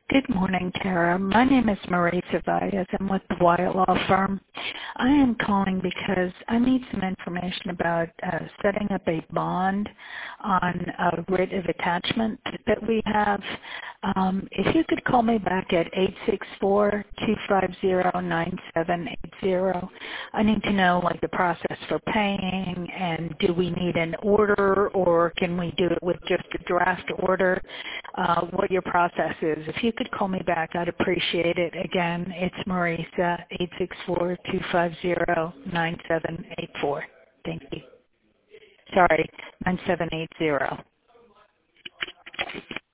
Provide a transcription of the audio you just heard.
Good morning, Tara. My name is Marie Cevallos. I'm with the Wyatt Law Firm. I am calling because I need some information about setting up a bond on a writ of attachment that we have. If you could call me back at 864-250-9780. I need to know like the process for paying, and do we need an order or can we do it with just a draft order? What your process is. If you could call me back, I'd appreciate it. Again, it's Marisa, 864-250-9784. Thank you. Sorry, 9780.